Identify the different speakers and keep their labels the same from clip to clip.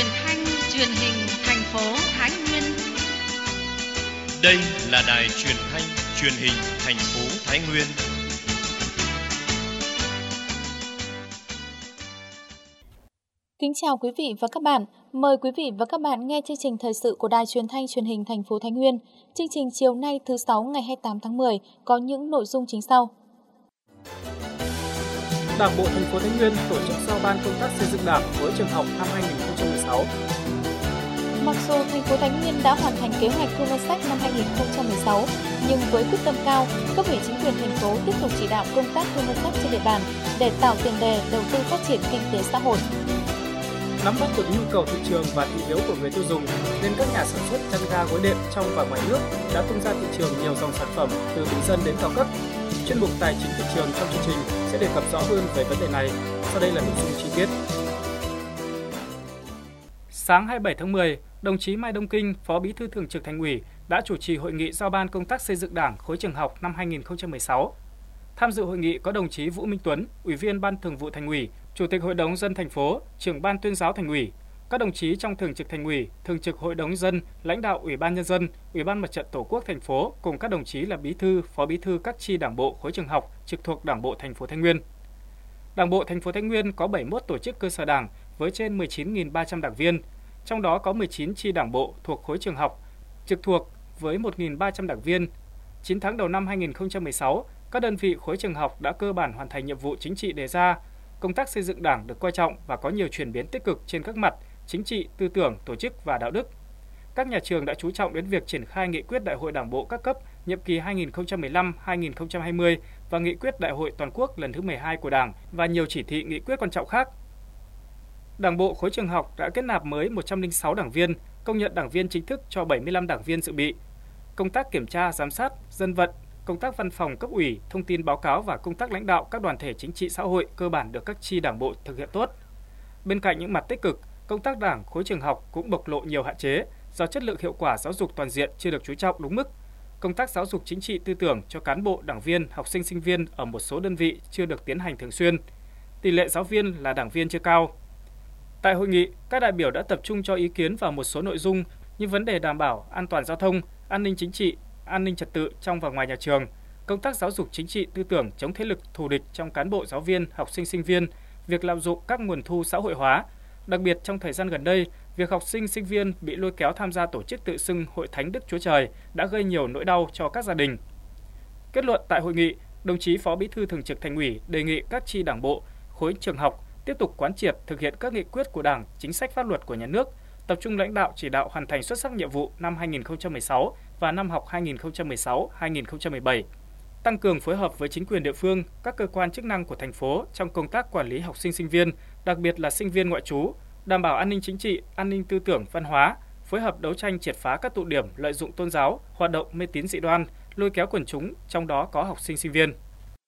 Speaker 1: truyền thanh truyền hình thành phố Thái Nguyên.
Speaker 2: Đây là đài truyền thanh truyền hình thành phố Thái Nguyên.
Speaker 3: Kính chào quý vị và các bạn. Mời quý vị và các bạn nghe chương trình thời sự của đài truyền thanh truyền hình thành phố Thái Nguyên. Chương trình chiều nay thứ 6 ngày 28 tháng 10 có những nội dung chính sau.
Speaker 4: Đảng bộ thành phố Thái Nguyên tổ chức giao ban công tác xây dựng Đảng với trường học năm 2016.
Speaker 3: Mặc dù thành phố Thái Nguyên đã hoàn thành kế hoạch thu ngân sách năm 2016, nhưng với quyết tâm cao, cấp ủy chính quyền thành phố tiếp tục chỉ đạo công tác thu ngân sách trên địa bàn để tạo tiền đề đầu tư phát triển kinh tế xã hội.
Speaker 4: Nắm bắt được nhu cầu thị trường và thị hiếu của người tiêu dùng, nên các nhà sản xuất chăn ga gối đệm trong và ngoài nước đã tung ra thị trường nhiều dòng sản phẩm từ bình dân đến cao cấp. Chuyên mục Tài chính thị trường trong chương trình sẽ đề cập rõ hơn về vấn đề này. Sau đây là nội dung chi tiết. Sáng 27 tháng 10, đồng chí Mai Đông Kinh, Phó Bí thư Thường trực Thành ủy đã chủ trì hội nghị giao ban công tác xây dựng Đảng khối trường học năm 2016. Tham dự hội nghị có đồng chí Vũ Minh Tuấn, Ủy viên Ban Thường vụ Thành ủy, Chủ tịch Hội đồng nhân dân thành phố, Trưởng Ban Tuyên giáo Thành ủy, các đồng chí trong Thường trực Thành ủy, Thường trực Hội đồng nhân dân, lãnh đạo Ủy ban nhân dân, Ủy ban Mặt trận Tổ quốc thành phố cùng các đồng chí là bí thư, phó bí thư các chi đảng bộ khối trường học trực thuộc Đảng bộ thành phố Thái Nguyên. Đảng bộ thành phố Thái Nguyên có 71 tổ chức cơ sở đảng với trên 19.300 đảng viên, trong đó có 19 chi đảng bộ thuộc khối trường học trực thuộc với 1.300 đảng viên. 9 tháng đầu năm 2016, các đơn vị khối trường học đã cơ bản hoàn thành nhiệm vụ chính trị đề ra. Công tác xây dựng Đảng được coi trọng và có nhiều chuyển biến tích cực trên các mặt chính trị, tư tưởng, tổ chức và đạo đức. Các nhà trường đã chú trọng đến việc triển khai nghị quyết Đại hội Đảng bộ các cấp nhiệm kỳ 2015-2020 và nghị quyết Đại hội toàn quốc lần thứ 12 của Đảng và nhiều chỉ thị nghị quyết quan trọng khác. Đảng bộ khối trường học đã kết nạp mới 106 đảng viên, công nhận đảng viên chính thức cho 75 đảng viên dự bị. Công tác kiểm tra, giám sát, dân vận, công tác văn phòng cấp ủy, thông tin báo cáo và công tác lãnh đạo các đoàn thể chính trị xã hội cơ bản được các chi đảng bộ thực hiện tốt. Bên cạnh những mặt tích cực, công tác Đảng khối trường học cũng bộc lộ nhiều hạn chế do chất lượng hiệu quả giáo dục toàn diện chưa được chú trọng đúng mức. Công tác giáo dục chính trị tư tưởng cho cán bộ, đảng viên, học sinh, sinh viên ở một số đơn vị chưa được tiến hành thường xuyên. Tỷ lệ giáo viên là đảng viên chưa cao. Tại hội nghị, các đại biểu đã tập trung cho ý kiến vào một số nội dung như vấn đề đảm bảo an toàn giao thông, an ninh chính trị, an ninh trật tự trong và ngoài nhà trường, công tác giáo dục chính trị tư tưởng chống thế lực thù địch trong cán bộ giáo viên, học sinh sinh viên, việc lạm dụng các nguồn thu xã hội hóa. Đặc biệt trong thời gian gần đây, việc học sinh sinh viên bị lôi kéo tham gia tổ chức tự xưng Hội Thánh Đức Chúa Trời đã gây nhiều nỗi đau cho các gia đình. Kết luận tại hội nghị, đồng chí Phó Bí thư Thường trực Thành ủy đề nghị các chi đảng bộ, khối trường học tiếp tục quán triệt thực hiện các nghị quyết của Đảng, chính sách pháp luật của nhà nước, tập trung lãnh đạo chỉ đạo hoàn thành xuất sắc nhiệm vụ năm 2016 và năm học 2016-2017, tăng cường phối hợp với chính quyền địa phương, các cơ quan chức năng của thành phố trong công tác quản lý học sinh sinh viên, đặc biệt là sinh viên ngoại trú, đảm bảo an ninh chính trị, an ninh tư tưởng văn hóa, phối hợp đấu tranh triệt phá các tụ điểm lợi dụng tôn giáo, hoạt động mê tín dị đoan, lôi kéo quần chúng, trong đó có học sinh sinh viên.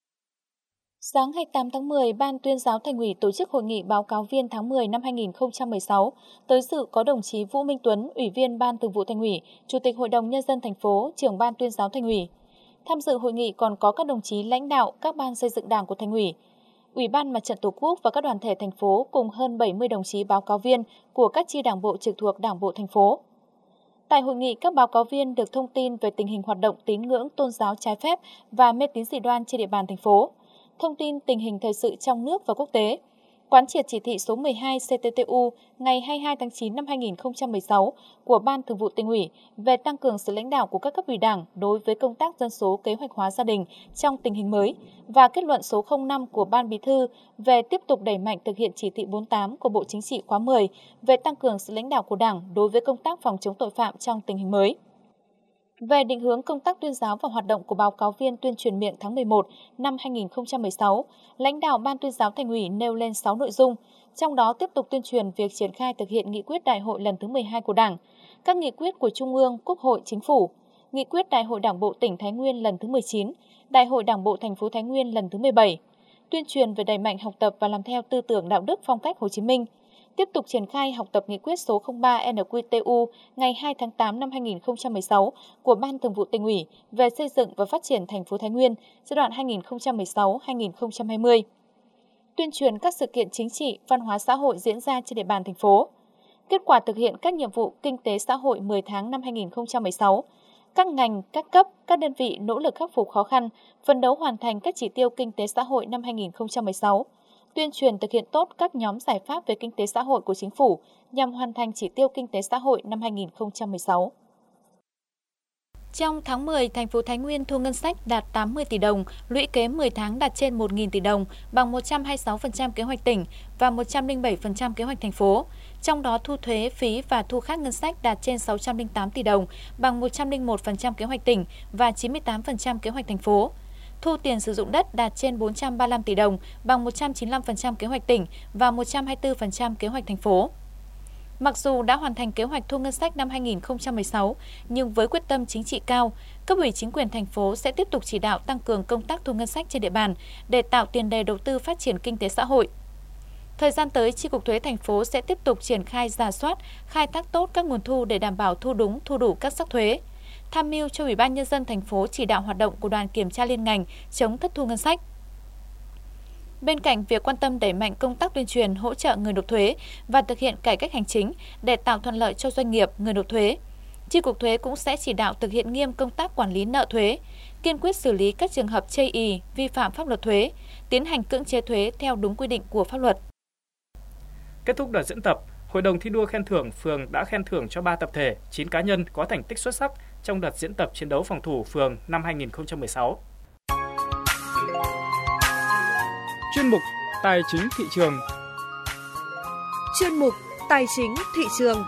Speaker 3: Sáng 28 tháng 10, Ban Tuyên giáo Thành ủy tổ chức hội nghị báo cáo viên tháng 10 năm 2016. Tới dự có đồng chí Vũ Minh Tuấn, Ủy viên Ban Thường vụ Thành ủy, Chủ tịch Hội đồng Nhân dân thành phố, Trưởng Ban Tuyên giáo Thành ủy. Tham dự hội nghị còn có các đồng chí lãnh đạo các ban xây dựng Đảng của Thành ủy, Ủy ban Mặt trận Tổ quốc và các đoàn thể thành phố cùng hơn 70 đồng chí báo cáo viên của các chi đảng bộ trực thuộc Đảng bộ thành phố. Tại hội nghị, các báo cáo viên được thông tin về tình hình hoạt động tín ngưỡng tôn giáo trái phép và mê tín dị đoan trên địa bàn thành phố, thông tin tình hình thời sự trong nước và quốc tế, quán triệt chỉ thị số 12 CTTU ngày 22 tháng 9 năm 2016 của Ban Thường vụ Tỉnh ủy về tăng cường sự lãnh đạo của các cấp ủy Đảng đối với công tác dân số kế hoạch hóa gia đình trong tình hình mới và kết luận số 05 của Ban Bí thư về tiếp tục đẩy mạnh thực hiện chỉ thị 48 của Bộ Chính trị khóa 10 về tăng cường sự lãnh đạo của Đảng đối với công tác phòng chống tội phạm trong tình hình mới. Về định hướng công tác tuyên giáo và hoạt động của báo cáo viên tuyên truyền miệng tháng 11 năm 2016, lãnh đạo Ban Tuyên giáo Thành ủy nêu lên 6 nội dung, trong đó tiếp tục tuyên truyền việc triển khai thực hiện nghị quyết Đại hội lần thứ 12 của Đảng, các nghị quyết của Trung ương, Quốc hội, Chính phủ, nghị quyết Đại hội Đảng bộ tỉnh Thái Nguyên lần thứ 19, Đại hội Đảng bộ thành phố Thái Nguyên lần thứ 17, tuyên truyền về đẩy mạnh học tập và làm theo tư tưởng đạo đức phong cách Hồ Chí Minh, tiếp tục triển khai học tập nghị quyết số 03 NQTU ngày 2 tháng 8 năm 2016 của Ban Thường vụ Tỉnh ủy về xây dựng và phát triển thành phố Thái Nguyên giai đoạn 2016-2020. Tuyên truyền các sự kiện chính trị, văn hóa xã hội diễn ra trên địa bàn thành phố. kết quả thực hiện các nhiệm vụ kinh tế xã hội 10 tháng năm 2016. Các ngành, các cấp, các đơn vị nỗ lực khắc phục khó khăn, phấn đấu hoàn thành các chỉ tiêu kinh tế xã hội năm 2016. Tuyên truyền thực hiện tốt các nhóm giải pháp về kinh tế xã hội của Chính phủ nhằm hoàn thành chỉ tiêu kinh tế xã hội năm 2016. Trong tháng 10, thành phố Thái Nguyên thu ngân sách đạt 80 tỷ đồng, lũy kế 10 tháng đạt trên 1.000 tỷ đồng, bằng 126% kế hoạch tỉnh và 107% kế hoạch thành phố. Trong đó thu thuế, phí và thu khác ngân sách đạt trên 608 tỷ đồng, bằng 101% kế hoạch tỉnh và 98% kế hoạch thành phố. Thu tiền sử dụng đất đạt trên 435 tỷ đồng, bằng 195% kế hoạch tỉnh và 124% kế hoạch thành phố. Mặc dù đã hoàn thành kế hoạch thu ngân sách năm 2016, nhưng với quyết tâm chính trị cao, cấp ủy chính quyền thành phố sẽ tiếp tục chỉ đạo tăng cường công tác thu ngân sách trên địa bàn để tạo tiền đề đầu tư phát triển kinh tế xã hội. Thời gian tới, Chi cục Thuế thành phố sẽ tiếp tục triển khai rà soát, khai thác tốt các nguồn thu để đảm bảo thu đúng, thu đủ các sắc thuế. Tham mưu cho Ủy ban Nhân dân thành phố chỉ đạo hoạt động của đoàn kiểm tra liên ngành chống thất thu ngân sách. Bên cạnh việc quan tâm đẩy mạnh công tác tuyên truyền, hỗ trợ người nộp thuế và thực hiện cải cách hành chính để tạo thuận lợi cho doanh nghiệp, người nộp thuế, Chi cục Thuế cũng sẽ chỉ đạo thực hiện nghiêm công tác quản lý nợ thuế, kiên quyết xử lý các trường hợp chây ỳ, vi phạm pháp luật thuế, tiến hành cưỡng chế thuế theo đúng quy định của pháp luật.
Speaker 4: Kết thúc đợt diễn tập, Hội đồng thi đua khen thưởng phường đã khen thưởng cho 3 tập thể, 9 cá nhân có thành tích xuất sắc trong đợt diễn tập chiến đấu phòng thủ phường năm 2016. Chuyên mục Tài chính thị trường.
Speaker 5: Chuyên mục Tài chính thị trường.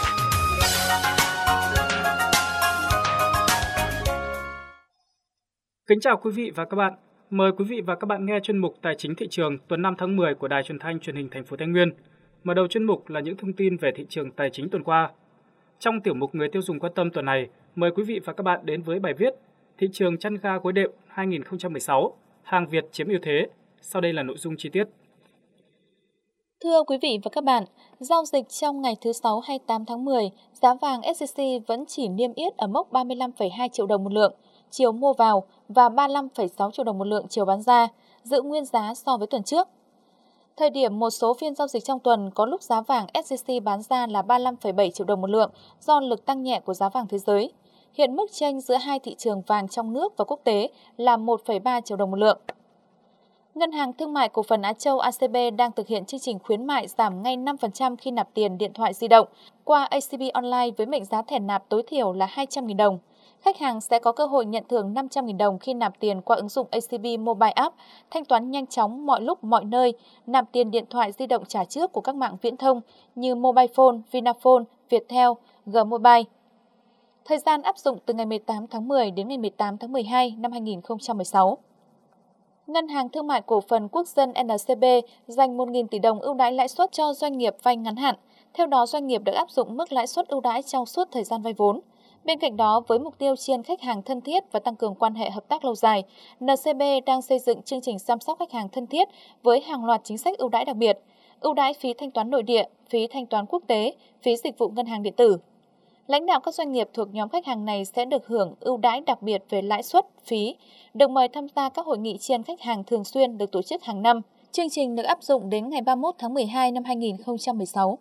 Speaker 4: Kính chào quý vị và các bạn. Mời quý vị và các bạn nghe chuyên mục Tài chính thị trường tuần 5 tháng 10 của Đài Truyền thanh Truyền hình thành phố Thái Nguyên. Mở đầu chuyên mục là những thông tin về thị trường tài chính tuần qua. Trong tiểu mục Người tiêu dùng quan tâm tuần này, mời quý vị và các bạn đến với bài viết Thị trường chăn ga gối đệm 2016, hàng Việt chiếm ưu thế. Sau đây là nội dung chi tiết.
Speaker 3: Thưa quý vị và các bạn, giao dịch trong ngày thứ 6 28 tháng 10, giá vàng SJC vẫn chỉ niêm yết ở mốc 35,2 triệu đồng một lượng chiều mua vào và 35,6 triệu đồng một lượng chiều bán ra, giữ nguyên giá so với tuần trước. Thời điểm một số phiên giao dịch trong tuần có lúc giá vàng SJC bán ra là 35,7 triệu đồng một lượng do lực tăng nhẹ của giá vàng thế giới. Hiện mức chênh giữa hai thị trường vàng trong nước và quốc tế là 1,3 triệu đồng một lượng. Ngân hàng Thương mại Cổ phần Á Châu ACB đang thực hiện chương trình khuyến mại giảm ngay 5% khi nạp tiền điện thoại di động qua ACB Online với mệnh giá thẻ nạp tối thiểu là 200.000 đồng. Khách hàng sẽ có cơ hội nhận thưởng 500.000 đồng khi nạp tiền qua ứng dụng ACB Mobile App, thanh toán nhanh chóng mọi lúc mọi nơi, nạp tiền điện thoại di động trả trước của các mạng viễn thông như Mobile Phone, Vinaphone, Viettel, G-Mobile. Thời gian áp dụng từ ngày 18 tháng 10 đến ngày 18 tháng 12 năm 2016. Ngân hàng Thương mại Cổ phần Quốc dân NCB dành 1.000 tỷ đồng ưu đãi lãi suất cho doanh nghiệp vay ngắn hạn. Theo đó, doanh nghiệp được áp dụng mức lãi suất ưu đãi trong suốt thời gian vay vốn. Bên cạnh đó, với mục tiêu chiên khách hàng thân thiết và tăng cường quan hệ hợp tác lâu dài, NCB đang xây dựng chương trình chăm sóc khách hàng thân thiết với hàng loạt chính sách ưu đãi đặc biệt, ưu đãi phí thanh toán nội địa, phí thanh toán quốc tế, phí dịch vụ ngân hàng điện tử. Lãnh đạo các doanh nghiệp thuộc nhóm khách hàng này sẽ được hưởng ưu đãi đặc biệt về lãi suất, phí, được mời tham gia các hội nghị chiên khách hàng thường xuyên được tổ chức hàng năm. Chương trình được áp dụng đến ngày 31 tháng 12 năm 2016.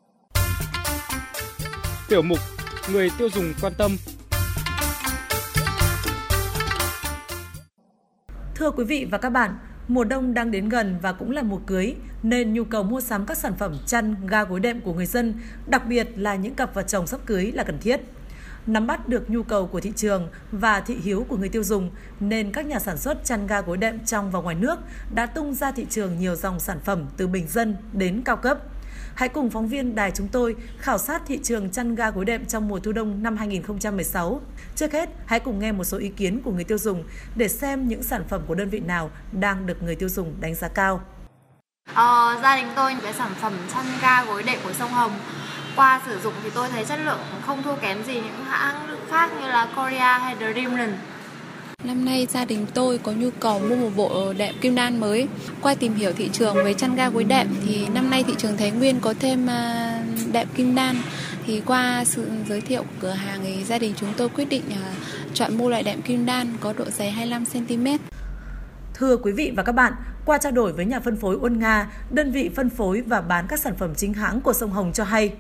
Speaker 4: Tiểu mục Người tiêu dùng quan tâm.
Speaker 5: Thưa quý vị và các bạn, mùa đông đang đến gần và cũng là mùa cưới, nên nhu cầu mua sắm các sản phẩm chăn, ga gối đệm của người dân, đặc biệt là những cặp vợ chồng sắp cưới là cần thiết. Nắm bắt được nhu cầu của thị trường và thị hiếu của người tiêu dùng, nên các nhà sản xuất chăn ga gối đệm trong và ngoài nước đã tung ra thị trường nhiều dòng sản phẩm từ bình dân đến cao cấp. Hãy cùng phóng viên đài chúng tôi khảo sát thị trường chăn ga gối đệm trong mùa thu đông năm 2016. Trước hết, hãy cùng nghe một số ý kiến của người tiêu dùng để xem những sản phẩm của đơn vị nào đang được người tiêu dùng đánh giá cao.
Speaker 6: Gia đình tôi cái sản phẩm chăn ga gối đệm của Sông Hồng. Qua sử dụng thì tôi thấy chất lượng không thua kém gì những hãng khác như là Korea hay Dreamland.
Speaker 7: Năm nay gia đình tôi có nhu cầu mua một bộ đệm kim đan mới. Qua tìm hiểu thị trường về chăn ga gối đệm thì năm nay thị trường Thái Nguyên có thêm đệm kim đan. Thì qua sự giới thiệu của cửa hàng thì gia đình chúng tôi quyết định chọn mua loại đệm kim đan có độ dày 25 cm.
Speaker 5: Thưa quý vị và các bạn, qua trao đổi với nhà phân phối Uân Nga, đơn vị phân phối và bán các sản phẩm chính hãng của Sông Hồng cho hay,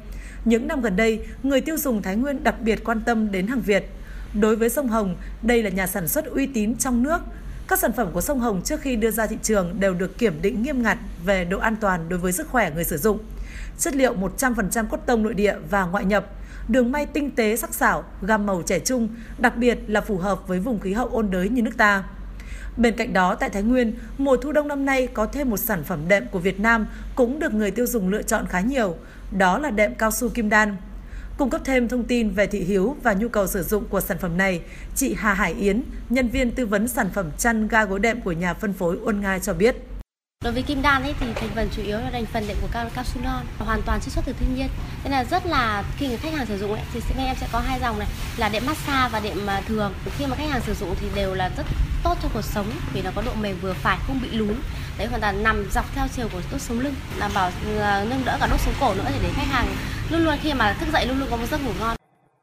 Speaker 5: Những năm gần đây, người tiêu dùng Thái Nguyên đặc biệt quan tâm đến hàng Việt. Đối với sông Hồng, đây là nhà sản xuất uy tín trong nước. Các sản phẩm của sông Hồng trước khi đưa ra thị trường đều được kiểm định nghiêm ngặt về độ an toàn đối với sức khỏe người sử dụng. Chất liệu 100% cốt tông nội địa và ngoại nhập, đường may tinh tế sắc sảo, gam màu trẻ trung, đặc biệt là phù hợp với vùng khí hậu ôn đới như nước ta. Bên cạnh đó, tại Thái Nguyên, mùa thu đông năm nay có thêm một sản phẩm đệm của Việt Nam cũng được người tiêu dùng lựa chọn khá nhiều, đó là đệm cao su Kim Đan. Cung cấp thêm thông tin về thị hiếu và nhu cầu sử dụng của sản phẩm này, chị Hà Hải Yến, nhân viên tư vấn sản phẩm chăn ga gối đệm của nhà phân phối Uôn Nga cho biết.
Speaker 8: Đối với Kim Đan thì thành phần chủ yếu là thành phần đệm của cao su non, hoàn toàn chiết xuất từ thiên nhiên. Nên là rất là khi người khách hàng sử dụng thì em sẽ có hai dòng này là đệm massage và đệm thường. Khi mà khách hàng sử dụng thì đều là rất tốt cho cuộc sống vì nó có độ mềm vừa phải, không bị lún. Đấy, hoàn toàn nằm dọc theo chiều của đốt sống lưng, đảm bảo nâng đỡ cả đốt sống cổ nữa để khách hàng luôn luôn khi mà thức dậy luôn luôn có một giấc ngủ ngon.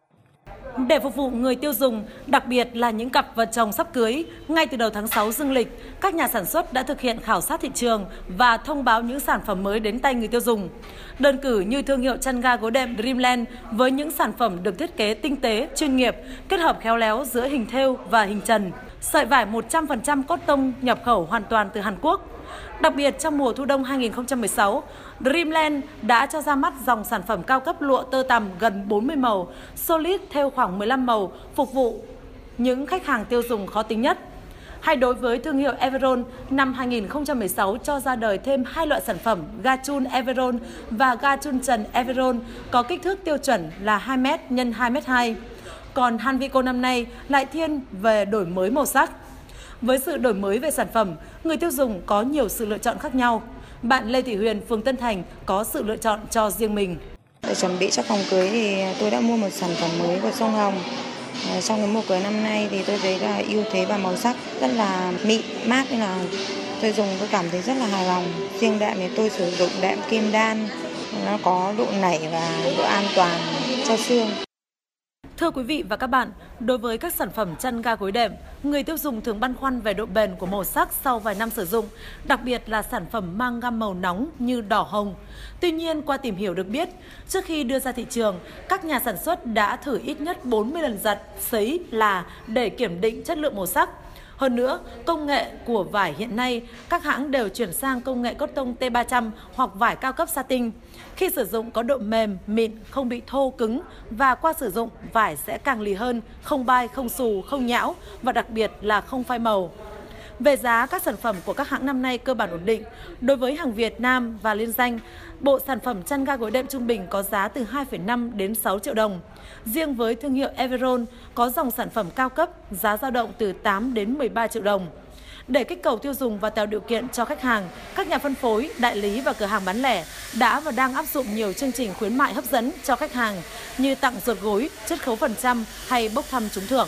Speaker 5: Để phục vụ người tiêu dùng, đặc biệt là những cặp vợ chồng sắp cưới, ngay từ đầu tháng 6 dương lịch, các nhà sản xuất đã thực hiện khảo sát thị trường và thông báo những sản phẩm mới đến tay người tiêu dùng. Đơn cử như thương hiệu chăn ga gối đệm Dreamland với những sản phẩm được thiết kế tinh tế, chuyên nghiệp, kết hợp khéo léo giữa hình thêu và hình trần. Sợi vải 100% cốt tông nhập khẩu hoàn toàn từ Hàn Quốc. Đặc biệt trong mùa thu đông 2016, Dreamland đã cho ra mắt dòng sản phẩm cao cấp lụa tơ tằm gần 40 màu, solid theo khoảng 15 màu, phục vụ những khách hàng tiêu dùng khó tính nhất. Hay đối với thương hiệu Everon, năm 2016 cho ra đời thêm 2 loại sản phẩm ga chun Everon và ga chun trần Everon có kích thước tiêu chuẩn là 2m x 2m2. Còn Hanvico năm nay lại thiên về đổi mới màu sắc. Với sự đổi mới về sản phẩm, người tiêu dùng có nhiều sự lựa chọn khác nhau. Bạn Lê Thị Huyền, phường Tân Thành có sự lựa chọn cho riêng mình.
Speaker 9: Để chuẩn bị cho phòng cưới thì tôi đã mua một sản phẩm mới của sông Hồng. Trong cái mùa cưới năm nay thì tôi thấy là ưu thế và màu sắc rất là mịn, mát nên là tôi dùng tôi cảm thấy rất là hài lòng. Riêng đệm thì tôi sử dụng đệm Kim Đan, nó có độ nảy và độ an toàn cho xương.
Speaker 5: Thưa quý vị và các bạn, đối với các sản phẩm chăn ga gối đệm, người tiêu dùng thường băn khoăn về độ bền của màu sắc sau vài năm sử dụng, đặc biệt là sản phẩm mang gam màu nóng như đỏ hồng. Tuy nhiên, qua tìm hiểu được biết, trước khi đưa ra thị trường, các nhà sản xuất đã thử ít nhất 40 lần giặt, sấy, là để kiểm định chất lượng màu sắc. Hơn nữa, công nghệ của vải hiện nay, các hãng đều chuyển sang công nghệ cốt tông T300 hoặc vải cao cấp satin. Khi sử dụng có độ mềm, mịn, không bị thô cứng và qua sử dụng vải sẽ càng lì hơn, không bay, không xù, không nhão và đặc biệt là không phai màu. Về giá, các sản phẩm của các hãng năm nay cơ bản ổn định. Đối với hàng Việt Nam và liên danh, bộ sản phẩm chăn ga gối đệm trung bình có giá từ 2,5 đến 6 triệu đồng. Riêng với thương hiệu Everon có dòng sản phẩm cao cấp, giá dao động từ 8 đến 13 triệu đồng. Để kích cầu tiêu dùng và tạo điều kiện cho khách hàng, các nhà phân phối, đại lý và cửa hàng bán lẻ đã và đang áp dụng nhiều chương trình khuyến mại hấp dẫn cho khách hàng như tặng ruột gối, chiết khấu phần trăm hay bốc thăm trúng thưởng.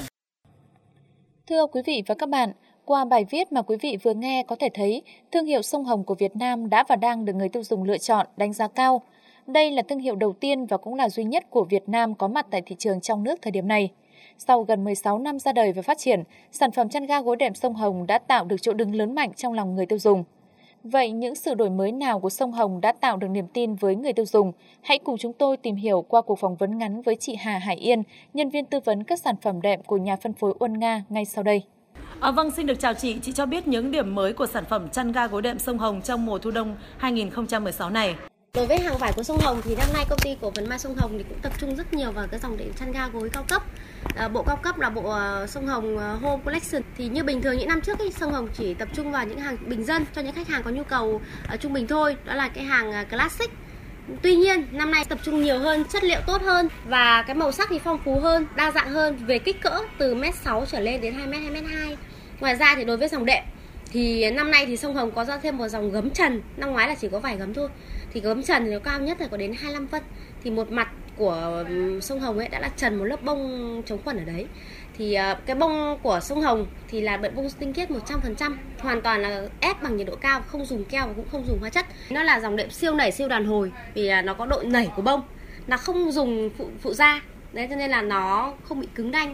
Speaker 3: Thưa quý vị và các bạn, qua bài viết mà quý vị vừa nghe có thể thấy, thương hiệu sông Hồng của Việt Nam đã và đang được người tiêu dùng lựa chọn, đánh giá cao. Đây là thương hiệu đầu tiên và cũng là duy nhất của Việt Nam có mặt tại thị trường trong nước thời điểm này. Sau gần 16 năm ra đời và phát triển, sản phẩm chăn ga gối đệm sông Hồng đã tạo được chỗ đứng lớn mạnh trong lòng người tiêu dùng. Vậy những sự đổi mới nào của sông Hồng đã tạo được niềm tin với người tiêu dùng? Hãy cùng chúng tôi tìm hiểu qua cuộc phỏng vấn ngắn với chị Hà Hải Yên, nhân viên tư vấn các sản phẩm đệm của nhà phân phối Uôn Nga ngay sau đây.
Speaker 5: Vâng, xin được chào chị cho biết những điểm mới của sản phẩm chăn ga gối đệm sông Hồng trong mùa thu đông 2016 này.
Speaker 8: Đối với hàng vải của sông Hồng thì năm nay công ty cổ phần may sông Hồng thì cũng tập trung rất nhiều vào cái dòng đệm chăn ga gối cao cấp. Bộ cao cấp là bộ sông Hồng Home Collection. Thì như bình thường những năm trước sông Hồng chỉ tập trung vào những hàng bình dân cho những khách hàng có nhu cầu trung bình thôi, đó là cái hàng classic. Tuy nhiên năm nay tập trung nhiều hơn, chất liệu tốt hơn và cái màu sắc thì phong phú hơn, đa dạng hơn về kích cỡ từ 1m6 trở lên đến 2m, 2m2. Ngoài ra thì đối với dòng đệm thì năm nay thì sông Hồng có ra thêm một dòng gấm trần, năm ngoái là chỉ có vài gấm thôi. Thì gấm trần thì nó cao nhất là có đến 25 phân. Thì một mặt của sông Hồng ấy đã là trần một lớp bông chống khuẩn ở đấy. Thì cái bông của sông Hồng thì là bông tinh khiết 100%, hoàn toàn là ép bằng nhiệt độ cao, không dùng keo và cũng không dùng hóa chất. Nó là dòng đệm siêu nảy siêu đàn hồi vì nó có độ nảy của bông, nó không dùng phụ da. Đấy cho nên là nó không bị cứng đanh.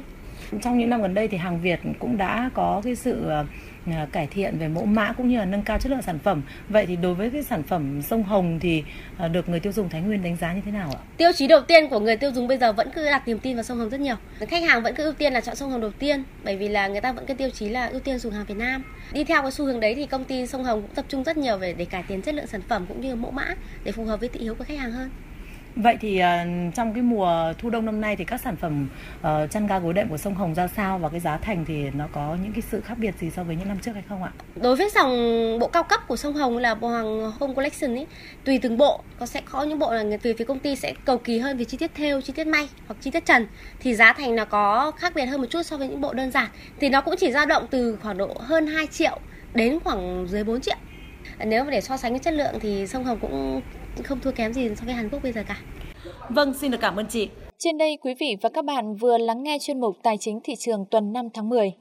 Speaker 5: Trong những năm gần đây thì hàng Việt cũng đã có cái sự cải thiện về mẫu mã cũng như là nâng cao chất lượng sản phẩm. Vậy thì đối với cái sản phẩm sông Hồng thì được người tiêu dùng Thái Nguyên đánh giá như thế nào ạ?
Speaker 8: Tiêu chí đầu tiên của người tiêu dùng bây giờ vẫn cứ đặt niềm tin vào sông Hồng rất nhiều. Khách hàng vẫn cứ ưu tiên là chọn sông Hồng đầu tiên, bởi vì là người ta vẫn cái tiêu chí là ưu tiên dùng hàng Việt Nam. Đi theo cái xu hướng đấy thì công ty sông Hồng cũng tập trung rất nhiều để cải tiến chất lượng sản phẩm cũng như mẫu mã để phù hợp với thị hiếu của khách hàng hơn.
Speaker 5: Vậy thì trong cái mùa thu đông năm nay thì các sản phẩm chăn ga gối đệm của sông Hồng ra sao và cái giá thành thì nó có những cái sự khác biệt gì so với những năm trước hay không ạ?
Speaker 8: Đối với dòng bộ cao cấp của sông Hồng là bộ hàng Home Collection ấy, tùy từng bộ sẽ có những bộ là về phía công ty sẽ cầu kỳ hơn về chi tiết thêu, chi tiết may hoặc chi tiết trần thì giá thành nó có khác biệt hơn một chút so với những bộ đơn giản. Thì nó cũng chỉ dao động từ khoảng độ hơn 2 triệu đến khoảng dưới 4 triệu. Nếu mà để so sánh với chất lượng thì sông Hồng cũng không thua kém gì so với Hàn Quốc bây giờ cả.
Speaker 5: Vâng, xin được cảm ơn chị.
Speaker 3: Trên đây quý vị và các bạn vừa lắng nghe chuyên mục Tài chính thị trường tuần 5 tháng 10.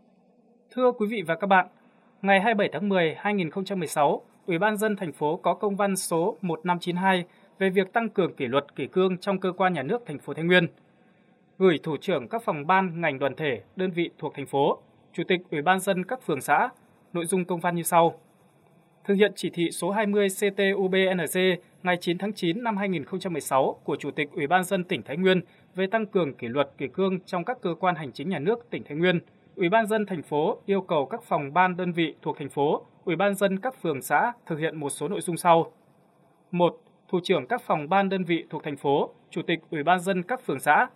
Speaker 4: Thưa quý vị và các bạn, ngày 27 tháng 10, 2016, Ủy ban nhân dân thành phố có công văn số 1592 về việc tăng cường kỷ luật kỷ cương trong cơ quan nhà nước thành phố Thái Nguyên, gửi thủ trưởng các phòng ban, ngành đoàn thể, đơn vị thuộc thành phố, chủ tịch Ủy ban nhân dân các phường xã. Nội dung công văn như sau: thực hiện chỉ thị số 20 CT-UBNZ ngày 9 tháng 9 năm 2016 của Chủ tịch Ủy ban nhân dân tỉnh Thái Nguyên về tăng cường kỷ luật kỷ cương trong các cơ quan hành chính nhà nước tỉnh Thái Nguyên. Ủy ban nhân dân thành phố yêu cầu các phòng ban đơn vị thuộc thành phố, Ủy ban nhân dân các phường xã thực hiện một số nội dung sau. 1. Thủ trưởng các phòng ban đơn vị thuộc thành phố, Chủ tịch Ủy ban nhân dân các phường xã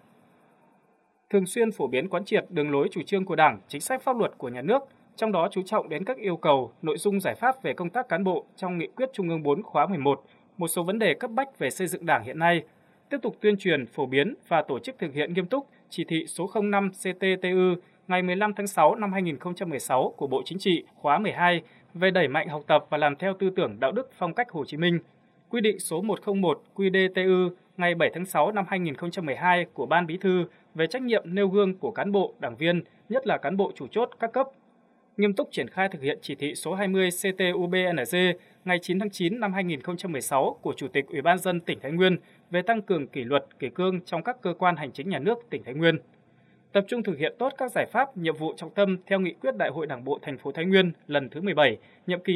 Speaker 4: thường xuyên phổ biến quán triệt đường lối chủ trương của Đảng, chính sách pháp luật của nhà nước, trong đó chú trọng đến các yêu cầu, nội dung giải pháp về công tác cán bộ trong Nghị quyết Trung ương 4 khóa 11, một số vấn đề cấp bách về xây dựng Đảng hiện nay, tiếp tục tuyên truyền, phổ biến và tổ chức thực hiện nghiêm túc chỉ thị số 05 CT-TU ngày 15 tháng 6 năm 2016 của Bộ Chính trị khóa 12 về đẩy mạnh học tập và làm theo tư tưởng đạo đức phong cách Hồ Chí Minh, quy định số 101 QĐ-TU ngày 7 tháng 6 năm 2012 của Ban Bí thư về trách nhiệm nêu gương của cán bộ, đảng viên, nhất là cán bộ chủ chốt các cấp, nghiêm túc triển khai thực hiện chỉ thị số 20 CT-UBNZ ngày 9 tháng 9 năm 2016 của Chủ tịch Ủy ban nhân dân tỉnh Thái Nguyên về tăng cường kỷ luật, kỷ cương trong các cơ quan hành chính nhà nước tỉnh Thái Nguyên. Tập trung thực hiện tốt các giải pháp, nhiệm vụ trọng tâm theo nghị quyết Đại hội Đảng bộ thành phố Thái Nguyên lần thứ 17, nhiệm kỳ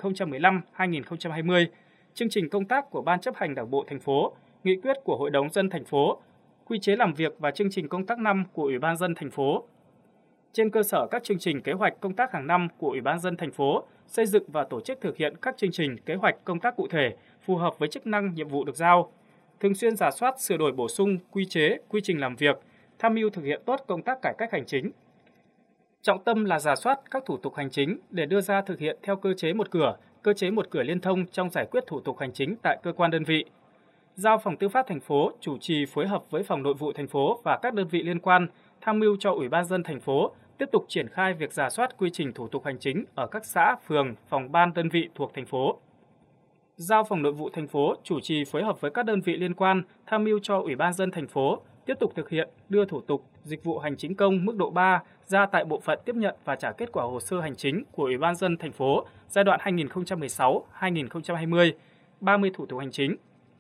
Speaker 4: 2015-2020, chương trình công tác của Ban chấp hành Đảng bộ thành phố, nghị quyết của Hội đồng nhân dân thành phố, quy chế làm việc và chương trình công tác năm của Ủy ban nhân dân thành phố. Trên cơ sở các chương trình kế hoạch công tác hàng năm của Ủy ban nhân dân thành phố, xây dựng và tổ chức thực hiện các chương trình kế hoạch công tác cụ thể phù hợp với chức năng nhiệm vụ được giao, thường xuyên rà soát, sửa đổi bổ sung quy chế, quy trình làm việc, tham mưu thực hiện tốt công tác cải cách hành chính. Trọng tâm là rà soát các thủ tục hành chính để đưa ra thực hiện theo cơ chế một cửa liên thông trong giải quyết thủ tục hành chính tại cơ quan đơn vị. Giao Phòng Tư pháp thành phố chủ trì phối hợp với Phòng Nội vụ thành phố và các đơn vị liên quan tham mưu cho Ủy ban nhân dân thành phố tiếp tục triển khai việc rà soát quy trình thủ tục hành chính ở các xã, phường, phòng ban đơn vị thuộc thành phố. Giao Phòng Nội vụ thành phố chủ trì phối hợp với các đơn vị liên quan tham mưu cho Ủy ban nhân dân thành phố tiếp tục thực hiện đưa thủ tục dịch vụ hành chính công mức độ 3 ra tại bộ phận tiếp nhận và trả kết quả hồ sơ hành chính của Ủy ban nhân dân thành phố giai đoạn 2016-2020, 30 thủ tục hành chính.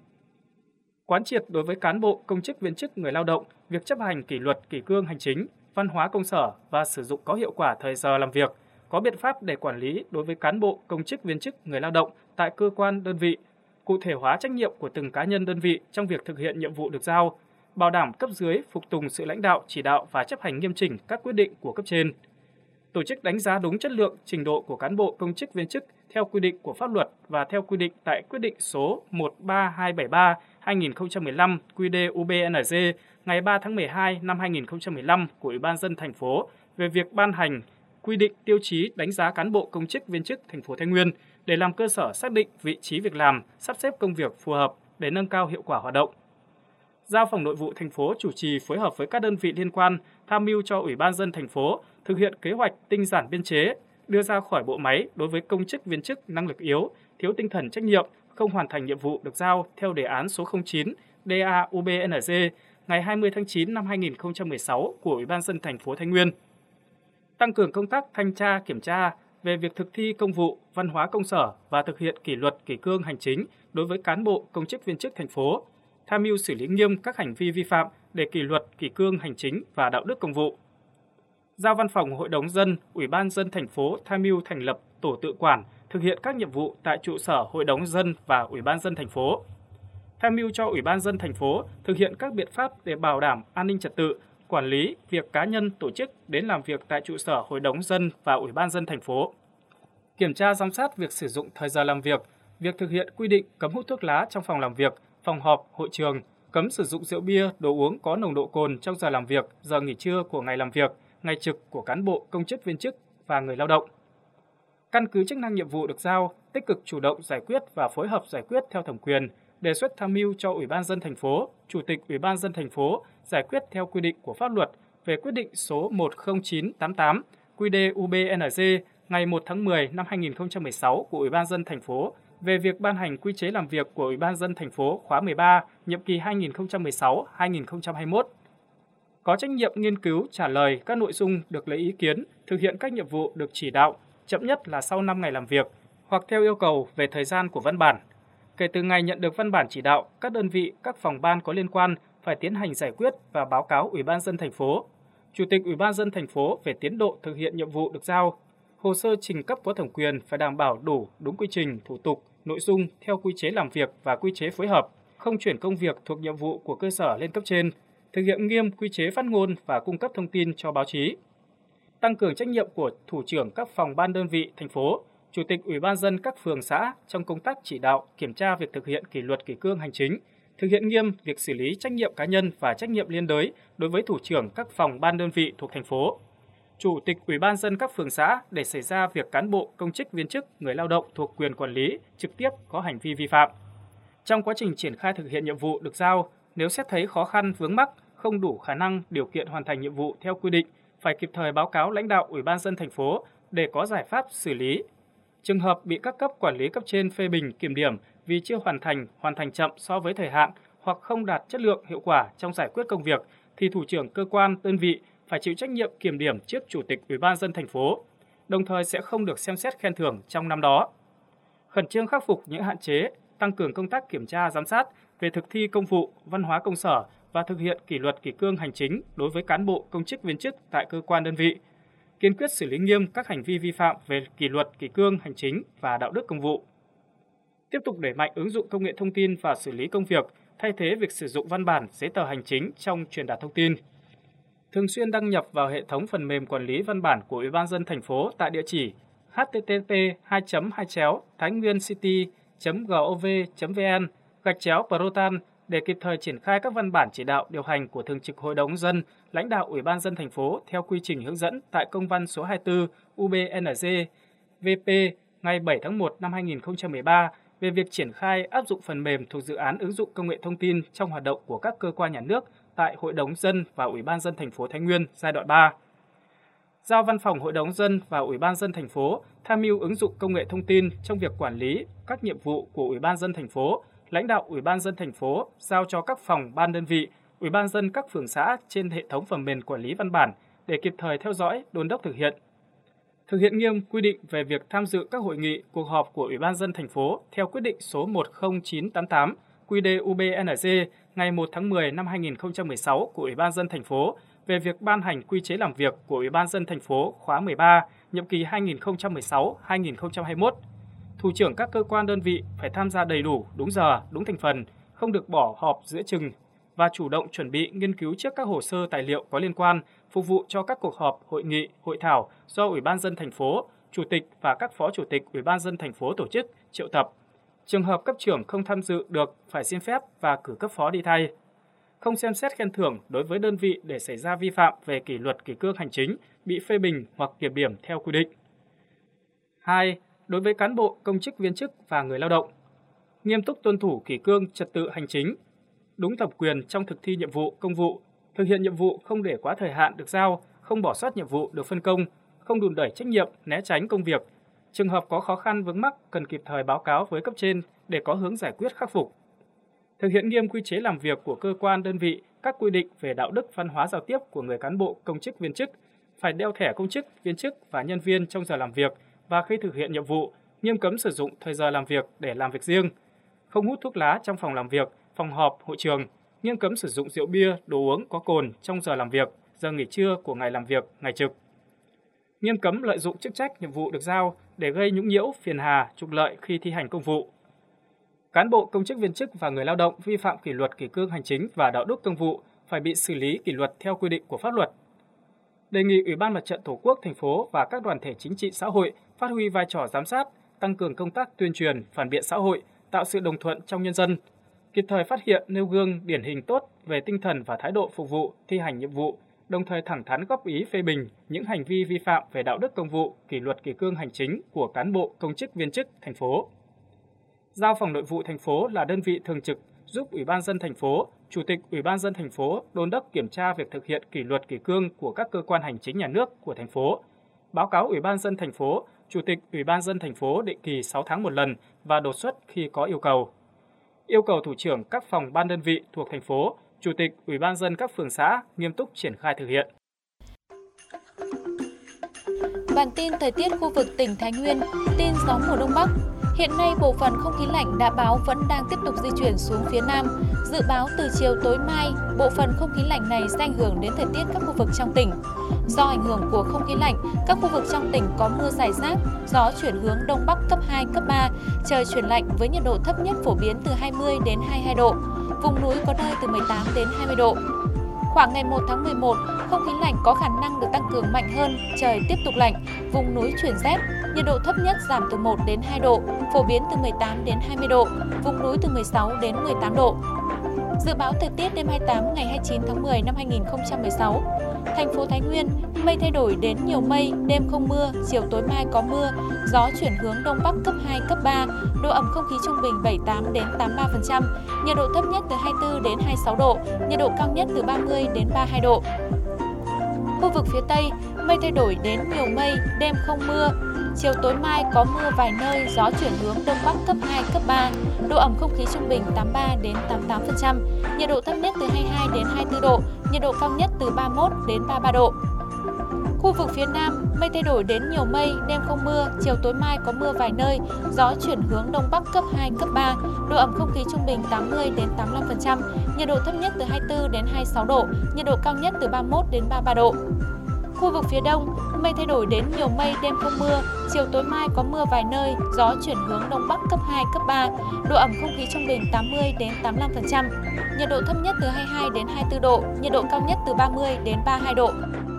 Speaker 4: Quán triệt đối với cán bộ, công chức, viên chức, người lao động, việc chấp hành kỷ luật, kỷ cương hành chính, văn hóa công sở và sử dụng có hiệu quả thời giờ làm việc, có biện pháp để quản lý đối với cán bộ, công chức, viên chức, người lao động tại cơ quan, đơn vị, cụ thể hóa trách nhiệm của từng cá nhân đơn vị trong việc thực hiện nhiệm vụ được giao, bảo đảm cấp dưới phục tùng sự lãnh đạo, chỉ đạo và chấp hành nghiêm chỉnh các quyết định của cấp trên. Tổ chức đánh giá đúng chất lượng, trình độ của cán bộ, công chức, viên chức theo quy định của pháp luật và theo quy định tại quyết định số 13273/2015 QĐ-UBNZ ngày 3 tháng 12 năm 2015 của Ủy ban nhân dân thành phố về việc ban hành quy định tiêu chí đánh giá cán bộ, công chức, viên chức thành phố Thái Nguyên để làm cơ sở xác định vị trí việc làm, sắp xếp công việc phù hợp để nâng cao hiệu quả hoạt động. Giao Phòng Nội vụ thành phố chủ trì phối hợp với các đơn vị liên quan tham mưu cho Ủy ban nhân dân thành phố thực hiện kế hoạch tinh giản biên chế, đưa ra khỏi bộ máy đối với công chức, viên chức năng lực yếu, thiếu tinh thần trách nhiệm, không hoàn thành nhiệm vụ được giao theo đề án số 09 DA-UBNZ ngày 20 tháng 9 năm 2016 của Ủy ban nhân dân thành phố Thái Nguyên. Tăng cường công tác thanh tra, kiểm tra về việc thực thi công vụ, văn hóa công sở và thực hiện kỷ luật, kỷ cương hành chính đối với cán bộ, công chức, viên chức thành phố, tham mưu xử lý nghiêm các hành vi vi phạm để kỷ luật, kỷ cương hành chính và đạo đức công vụ. Giao Văn phòng Hội đồng dân, Ủy ban nhân dân thành phố tham mưu thành lập tổ tự quản thực hiện các nhiệm vụ tại trụ sở Hội đồng dân và Ủy ban nhân dân thành phố. Tham mưu cho Ủy ban nhân dân thành phố thực hiện các biện pháp để bảo đảm an ninh trật tự, quản lý việc cá nhân tổ chức đến làm việc tại trụ sở Hội đồng dân và Ủy ban nhân dân thành phố. Kiểm tra giám sát việc sử dụng thời giờ làm việc, việc thực hiện quy định cấm hút thuốc lá trong phòng làm việc, phòng họp, hội trường, cấm sử dụng rượu bia, đồ uống có nồng độ cồn trong giờ làm việc, giờ nghỉ trưa của ngày làm việc, ngày trực của cán bộ, công chức, viên chức và người lao động. Căn cứ chức năng nhiệm vụ được giao, tích cực chủ động giải quyết và phối hợp giải quyết theo thẩm quyền, đề xuất tham mưu cho Ủy ban nhân dân thành phố, Chủ tịch Ủy ban nhân dân thành phố giải quyết theo quy định của pháp luật về quyết định số 10988 QĐ-UBND ngày 1 tháng 10 năm 2016 của Ủy ban nhân dân thành phố về việc ban hành quy chế làm việc của Ủy ban nhân dân thành phố khóa 13, nhiệm kỳ 2016-2021. Có trách nhiệm nghiên cứu, trả lời các nội dung được lấy ý kiến, thực hiện các nhiệm vụ được chỉ đạo, chậm nhất là sau 5 ngày làm việc, hoặc theo yêu cầu về thời gian của văn bản. Kể từ ngày nhận được văn bản chỉ đạo, các đơn vị, các phòng ban có liên quan phải tiến hành giải quyết và báo cáo Ủy ban nhân dân thành phố, Chủ tịch Ủy ban nhân dân thành phố về tiến độ thực hiện nhiệm vụ được giao. Hồ sơ trình cấp có thẩm quyền phải đảm bảo đủ, đúng quy trình, thủ tục, nội dung theo quy chế làm việc và quy chế phối hợp, không chuyển công việc thuộc nhiệm vụ của cơ sở lên cấp trên, thực hiện nghiêm quy chế phát ngôn và cung cấp thông tin cho báo chí. Tăng cường trách nhiệm của thủ trưởng các phòng ban đơn vị thành phố, Chủ tịch Ủy ban nhân dân các phường xã trong công tác chỉ đạo, kiểm tra việc thực hiện kỷ luật kỷ cương hành chính, thực hiện nghiêm việc xử lý trách nhiệm cá nhân và trách nhiệm liên đới đối với thủ trưởng các phòng ban đơn vị thuộc thành phố. Chủ tịch Ủy ban nhân dân các phường xã để xảy ra việc cán bộ, công chức, viên chức, người lao động thuộc quyền quản lý trực tiếp có hành vi vi phạm. Trong quá trình triển khai thực hiện nhiệm vụ được giao, nếu xét thấy khó khăn vướng mắc, không đủ khả năng điều kiện hoàn thành nhiệm vụ theo quy định, phải kịp thời báo cáo lãnh đạo Ủy ban nhân dân thành phố để có giải pháp xử lý. Trường hợp bị các cấp quản lý cấp trên phê bình kiểm điểm vì chưa hoàn thành chậm so với thời hạn hoặc không đạt chất lượng hiệu quả trong giải quyết công việc thì thủ trưởng cơ quan đơn vị phải chịu trách nhiệm kiểm điểm trước Chủ tịch Ủy ban nhân dân thành phố, đồng thời sẽ không được xem xét khen thưởng trong năm đó. Khẩn trương khắc phục những hạn chế, tăng cường công tác kiểm tra giám sát về thực thi công vụ, văn hóa công sở và thực hiện kỷ luật kỷ cương hành chính đối với cán bộ, công chức, viên chức tại cơ quan đơn vị. Kiên quyết xử lý nghiêm các hành vi vi phạm về kỷ luật kỷ cương hành chính và đạo đức công vụ. Tiếp tục đẩy mạnh ứng dụng công nghệ thông tin và xử lý công việc, thay thế việc sử dụng văn bản, giấy tờ hành chính trong truyền đạt thông tin. Thường xuyên đăng nhập vào hệ thống phần mềm quản lý văn bản của Ủy ban nhân dân thành phố tại địa chỉ http://thainhngcity.gov.vn/proton để kịp thời triển khai các văn bản chỉ đạo điều hành của Thường trực Hội đồng dân, lãnh đạo Ủy ban nhân dân thành phố theo quy trình hướng dẫn tại công văn số 24 UBND VP ngày 7 tháng 1 năm 2013 về việc triển khai áp dụng phần mềm thuộc dự án ứng dụng công nghệ thông tin trong hoạt động của các cơ quan nhà nước tại Hội đồng dân và Ủy ban nhân dân thành phố Thái Nguyên giai đoạn 3. Giao Văn phòng Hội đồng dân và Ủy ban nhân dân thành phố tham mưu ứng dụng công nghệ thông tin trong việc quản lý các nhiệm vụ của Ủy ban nhân dân thành phố, lãnh đạo Ủy ban nhân dân thành phố giao cho các phòng ban đơn vị, Ủy ban nhân dân các phường xã trên hệ thống phần mềm quản lý văn bản để kịp thời theo dõi, đôn đốc thực hiện. Thực hiện nghiêm quy định về việc tham dự các hội nghị, cuộc họp của Ủy ban nhân dân thành phố theo quyết định số 10988 QĐ-UBND ngày 1 tháng 10 năm 2016 của Ủy ban nhân dân thành phố về việc ban hành quy chế làm việc của Ủy ban nhân dân thành phố khóa 13, nhiệm kỳ 2016-2021. Thủ trưởng các cơ quan đơn vị phải tham gia đầy đủ, đúng giờ, đúng thành phần, không được bỏ họp giữa chừng và chủ động chuẩn bị nghiên cứu trước các hồ sơ tài liệu có liên quan phục vụ cho các cuộc họp, hội nghị, hội thảo do Ủy ban nhân dân thành phố, Chủ tịch và các phó chủ tịch Ủy ban nhân dân thành phố tổ chức, triệu tập. Trường hợp cấp trưởng không tham dự được phải xin phép và cử cấp phó đi thay. Không xem xét khen thưởng đối với đơn vị để xảy ra vi phạm về kỷ luật kỷ cương hành chính, bị phê bình hoặc kiểm điểm theo quy định. 2. Đối với cán bộ, công chức, viên chức và người lao động, nghiêm túc tuân thủ kỷ cương trật tự hành chính, đúng thẩm quyền trong thực thi nhiệm vụ, công vụ, thực hiện nhiệm vụ không để quá thời hạn được giao, không bỏ sót nhiệm vụ được phân công, không đùn đẩy trách nhiệm, né tránh công việc. Trường hợp có khó khăn vướng mắc cần kịp thời báo cáo với cấp trên để có hướng giải quyết khắc phục. Thực hiện nghiêm quy chế làm việc của cơ quan đơn vị, các quy định về đạo đức văn hóa giao tiếp của người cán bộ, công chức, viên chức, phải đeo thẻ công chức, viên chức và nhân viên trong giờ làm việc và khi thực hiện nhiệm vụ, nghiêm cấm sử dụng thời giờ làm việc để làm việc riêng, không hút thuốc lá trong phòng làm việc, phòng họp, hội trường, nghiêm cấm sử dụng rượu bia, đồ uống có cồn trong giờ làm việc, giờ nghỉ trưa của ngày làm việc, ngày trực. nghiêm cấm lợi dụng chức trách nhiệm vụ được giao để gây nhũng nhiễu, phiền hà, trục lợi khi thi hành công vụ. Cán bộ, công chức viên chức và người lao động vi phạm kỷ luật kỷ cương hành chính và đạo đức công vụ phải bị xử lý kỷ luật theo quy định của pháp luật. Đề nghị Ủy ban Mặt trận Tổ quốc thành phố và các đoàn thể chính trị xã hội phát huy vai trò giám sát, tăng cường công tác tuyên truyền, phản biện xã hội, tạo sự đồng thuận trong nhân dân, kịp thời phát hiện, nêu gương điển hình tốt về tinh thần và thái độ phục vụ, thi hành nhiệm vụ, đồng thời thẳng thắn góp ý phê bình những hành vi vi phạm về đạo đức công vụ, kỷ luật kỷ cương hành chính của cán bộ, công chức viên chức thành phố. Giao Phòng Nội vụ thành phố là đơn vị thường trực giúp Ủy ban nhân dân thành phố, Chủ tịch Ủy ban nhân dân thành phố đôn đốc kiểm tra việc thực hiện kỷ luật kỷ cương của các cơ quan hành chính nhà nước của thành phố. Báo cáo Ủy ban nhân dân thành phố, Chủ tịch Ủy ban nhân dân thành phố định kỳ 6 tháng một lần và đột xuất khi có yêu cầu. Yêu cầu thủ trưởng các phòng ban đơn vị thuộc thành phố, Chủ tịch Ủy ban nhân dân các phường xã nghiêm túc triển khai thực hiện.
Speaker 3: Bản tin thời tiết khu vực tỉnh Thái Nguyên, tin gió mùa Đông Bắc. Hiện nay, bộ phận không khí lạnh đã báo vẫn đang tiếp tục di chuyển xuống phía Nam. Dự báo từ chiều tối mai, bộ phận không khí lạnh này sẽ ảnh hưởng đến thời tiết các khu vực trong tỉnh. Do ảnh hưởng của không khí lạnh, các khu vực trong tỉnh có mưa rải rác, gió chuyển hướng Đông Bắc cấp 2, cấp 3, trời chuyển lạnh với nhiệt độ thấp nhất phổ biến từ 20 đến 22 độ, vùng núi có nơi từ 18 đến 20 độ. Khoảng ngày 1 tháng 11, không khí lạnh có khả năng được tăng cường mạnh hơn, trời tiếp tục lạnh, vùng núi chuyển rét, nhiệt độ thấp nhất giảm từ 1 đến 2 độ, phổ biến từ 18 đến 20 độ, vùng núi từ 16 đến 18 độ. Dự báo thời tiết đêm 28 ngày 29 tháng 10 năm 2016. Thành phố Thái Nguyên, mây thay đổi đến nhiều mây, đêm không mưa, chiều tối mai có mưa, gió chuyển hướng Đông Bắc cấp 2, cấp 3, độ ẩm không khí trung bình 78 đến 83%, nhiệt độ thấp nhất từ 24 đến 26 độ, nhiệt độ cao nhất từ 30 đến 32 độ. Khu vực phía Tây, mây thay đổi đến nhiều mây, đêm không mưa, chiều tối mai có mưa vài nơi, gió chuyển hướng Đông Bắc cấp 2, cấp 3, độ ẩm không khí trung bình 83 đến 88%, nhiệt độ thấp nhất từ 22 đến 24 độ, nhiệt độ cao nhất từ 31 đến 33 độ. Khu vực phía Nam, mây thay đổi đến nhiều mây, đêm không mưa, chiều tối mai có mưa vài nơi, gió chuyển hướng Đông Bắc cấp 2, cấp 3, độ ẩm không khí trung bình 80 đến 85%, nhiệt độ thấp nhất từ 24 đến 26 độ, nhiệt độ cao nhất từ 31 đến 33 độ. Khu vực phía Đông, mây thay đổi đến nhiều mây, đêm không mưa, chiều tối mai có mưa vài nơi, gió chuyển hướng Đông Bắc cấp 2, cấp 3, độ ẩm không khí trung bình 80 đến 85%, nhiệt độ thấp nhất từ 22 đến 24 độ, nhiệt độ cao nhất từ 30 đến 32 độ.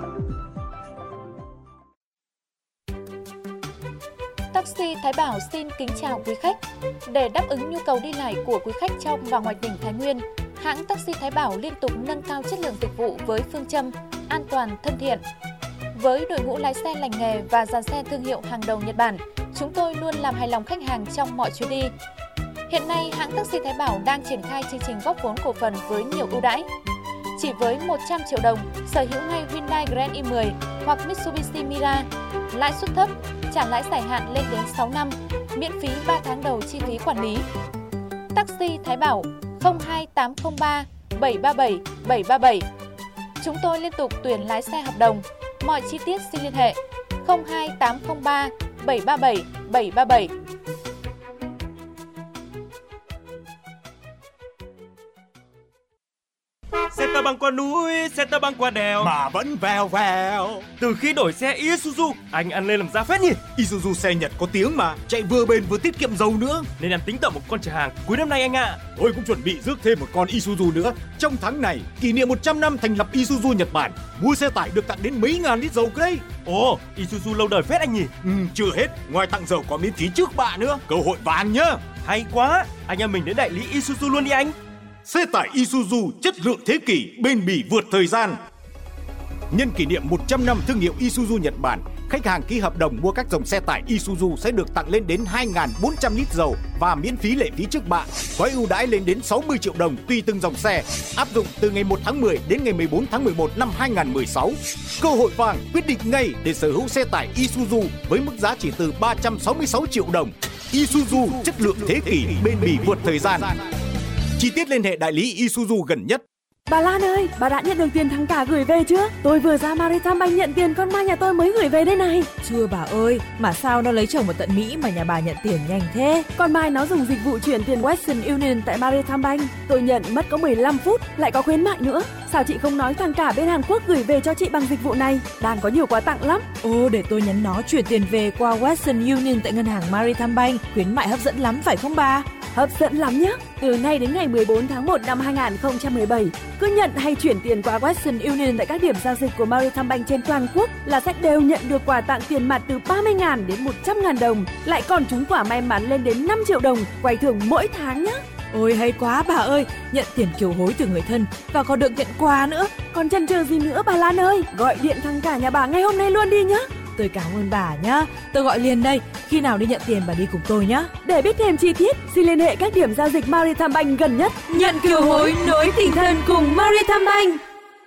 Speaker 3: Taxi Thái Bảo xin kính chào quý khách. Để đáp ứng nhu cầu đi lại của quý khách trong và ngoài tỉnh Thái Nguyên, hãng Taxi Thái Bảo liên tục nâng cao chất lượng dịch vụ với phương châm an toàn, thân thiện. Với đội ngũ lái xe lành nghề và dàn xe thương hiệu hàng đầu Nhật Bản, chúng tôi luôn làm hài lòng khách hàng trong mọi chuyến đi. Hiện nay, hãng Taxi Thái Bảo đang triển khai chương trình góp vốn cổ phần với nhiều ưu đãi. Chỉ với 100 triệu đồng, sở hữu ngay Hyundai Grand i10 hoặc Mitsubishi Mira, lãi suất thấp, trả lãi dài hạn lên đến 6 năm, miễn phí 3 tháng đầu chi phí quản lý. Taxi Thái Bảo 02803 737 737. Chúng tôi liên tục tuyển lái xe hợp đồng. Mọi chi tiết xin liên hệ 02803 737 737.
Speaker 10: Xe ta băng qua núi, xe ta băng qua đèo
Speaker 11: mà vẫn vèo vèo.
Speaker 10: Từ khi đổi xe Isuzu, anh ăn lên làm giá phết nhỉ.
Speaker 11: Isuzu xe Nhật có tiếng mà, chạy vừa bền vừa tiết kiệm dầu nữa.
Speaker 10: Nên em tính tậu một con chở hàng cuối năm nay anh ạ.
Speaker 11: Tôi cũng chuẩn bị rước thêm một con Isuzu nữa. Trong tháng này, kỷ niệm 100 năm thành lập Isuzu Nhật Bản, mua xe tải được tặng đến mấy ngàn lít dầu cơ đấy.
Speaker 10: Ồ, Isuzu lâu đời phết anh nhỉ.
Speaker 11: Chưa hết, ngoài tặng dầu có miễn phí trước bạ nữa. Cơ hội vàng nhá.
Speaker 10: Hay quá, anh em mình đến đại lý Isuzu luôn đi anh.
Speaker 11: Xe tải Isuzu chất lượng thế kỷ, bền bỉ vượt thời gian. Nhân kỷ niệm 100 năm thương hiệu Isuzu Nhật Bản, khách hàng ký hợp đồng mua các dòng xe tải Isuzu sẽ được tặng lên đến 2.400 lít dầu và miễn phí lệ phí trước bạ, gói ưu đãi lên đến 60 triệu đồng tùy từng dòng xe, áp dụng từ ngày 1 tháng 10 đến ngày 14 tháng 11 năm 2016. Cơ hội vàng quyết định ngay để sở hữu xe tải Isuzu với mức giá chỉ từ 366 triệu đồng. Isuzu chất lượng thế kỷ, bền bỉ vượt thời gian. Chi tiết liên hệ đại lý Isuzu gần nhất.
Speaker 12: Bà Lan ơi, bà đã nhận được tiền thằng cả gửi về chưa? Tôi vừa ra Maritime Bank nhận tiền con Mai nhà tôi mới gửi về đây này.
Speaker 13: Chưa bà ơi, mà sao nó lấy chồng ở tận Mỹ mà nhà bà nhận tiền nhanh thế?
Speaker 12: Con Mai nó dùng dịch vụ chuyển tiền Western Union tại Maritime Bank. Tôi nhận mất có 15 phút, lại có khuyến mại nữa. Sao chị không nói thằng cả bên Hàn Quốc gửi về cho chị bằng dịch vụ này? Đang có nhiều quà tặng lắm.
Speaker 13: Ồ, để tôi nhắn nó chuyển tiền về qua Western Union tại ngân hàng Maritime Bank. Khuyến mại hấp dẫn lắm phải không bà?
Speaker 12: Hấp dẫn lắm nhé. Từ nay đến ngày 14 tháng 1 năm 2017, cứ nhận hay chuyển tiền qua Western Union tại các điểm giao dịch của Maritime Bank trên toàn quốc là sẽ đều nhận được quà tặng tiền mặt từ 30.000 đến 100.000 đồng. Lại còn trúng quả may mắn lên đến 5 triệu đồng, quay thưởng mỗi tháng nhé.
Speaker 13: Ôi hay quá bà ơi, nhận tiền kiều hối từ người thân và còn được nhận quà nữa.
Speaker 12: Còn chần chờ gì nữa bà Lan ơi, gọi điện thằng cả nhà bà ngay hôm nay luôn đi nhé.
Speaker 13: Tôi cảm ơn bà nhá. Tôi gọi liền đây. Khi nào đi nhận tiền bà đi cùng tôi nhá.
Speaker 12: Để biết thêm chi tiết, xin liên hệ các điểm giao dịch Maritime Bank gần nhất.
Speaker 13: Nhận kiều hối nối tình thân cùng Maritime Bank.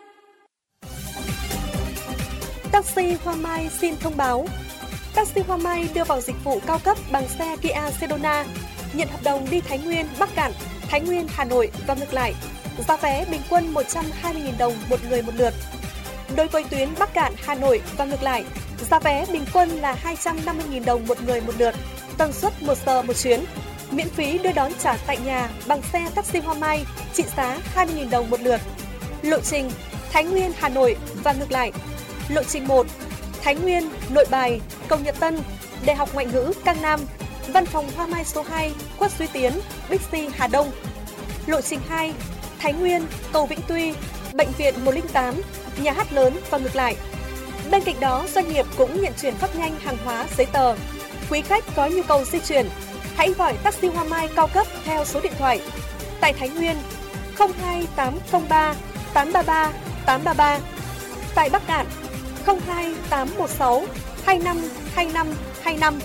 Speaker 14: Taxi Hoa Mai xin thông báo. Taxi Hoa Mai đưa vào dịch vụ cao cấp bằng xe Kia Sedona, nhận hợp đồng đi Thái Nguyên, Bắc Kạn, Thái Nguyên, Hà Nội và ngược lại. Giá vé bình quân 120.000 đồng một người một lượt. Đối với tuyến Bắc Kạn, Hà Nội và ngược lại, giá vé bình quân là 250.000 đồng một người một lượt, tần suất 1 giờ một chuyến. Miễn phí đưa đón trả tại nhà bằng xe taxi Hoa Mai, trị giá 20.000 đồng một lượt. Lộ trình Thái Nguyên, Hà Nội và ngược lại. Lộ trình 1, Thái Nguyên, Nội Bài, Cầu Nhật Tân, Đại học Ngoại ngữ Cang Nam, Văn phòng Hoa Mai số 2, Quất Duy Tiến, Bixi Hà Đông. Lộ trình 2, Thái Nguyên, Cầu Vĩnh Tuy, Bệnh viện 108, Nhà hát lớn và ngược lại. Bên cạnh đó, doanh nghiệp cũng nhận chuyển phát nhanh hàng hóa, giấy tờ. Quý khách có nhu cầu di chuyển, hãy gọi taxi Hoa Mai cao cấp theo số điện thoại. Tại Thái Nguyên, 02803 833 833. Tại Bắc Kạn, 02816 252525.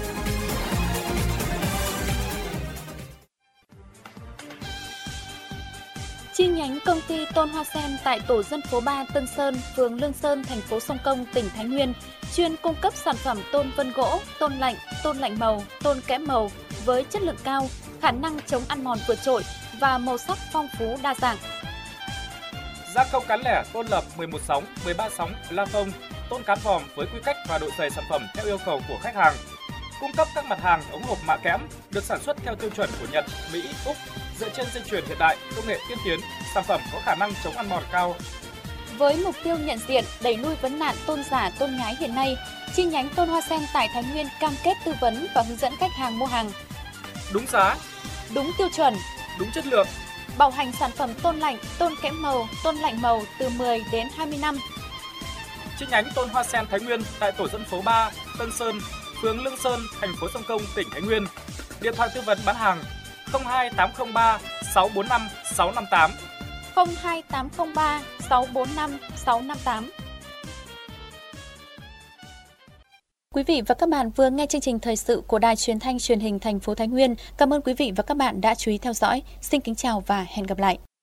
Speaker 3: Chi nhánh công ty Tôn Hoa Sen tại tổ dân phố 3 Tân Sơn, phường Lương Sơn, thành phố Sông Công, tỉnh Thái Nguyên, chuyên cung cấp sản phẩm tôn vân gỗ, tôn lạnh màu, tôn kẽm màu với chất lượng cao, khả năng chống ăn mòn vượt trội và màu sắc phong phú đa dạng.
Speaker 4: Gia công cán lẻ tôn lập 11 sóng, 13 sóng, la phông, tôn cán vòm với quy cách và độ dày sản phẩm theo yêu cầu của khách hàng. Cung cấp các mặt hàng ống hộp mạ kẽm được sản xuất theo tiêu chuẩn của Nhật, Mỹ, Úc, dựa trên dây chuyền hiện đại, công nghệ tiên tiến, sản phẩm có khả năng chống ăn mòn cao.
Speaker 3: Với mục tiêu nhận diện, đẩy lui vấn nạn tôn giả, tôn nhái hiện nay, chi nhánh Tôn Hoa Sen tại Thái Nguyên cam kết tư vấn và hướng dẫn khách hàng mua hàng
Speaker 4: đúng giá,
Speaker 3: đúng tiêu chuẩn,
Speaker 4: đúng chất lượng,
Speaker 3: bảo hành sản phẩm tôn lạnh, tôn kẽm màu, tôn lạnh màu từ 10 đến 20 năm.
Speaker 4: Chi nhánh Tôn Hoa Sen Thái Nguyên tại tổ dân phố 3, Tân Sơn, phường Lương Sơn, thành phố Sông Công, tỉnh Thái Nguyên. Điện thoại tư vấn bán hàng 02803 645 658.
Speaker 3: 02803 645 658. Quý vị và các bạn vừa nghe chương trình thời sự của Đài Truyền thanh Truyền hình thành phố Thái Nguyên. Cảm ơn quý vị và các bạn đã chú ý theo dõi. Xin kính chào và hẹn gặp lại.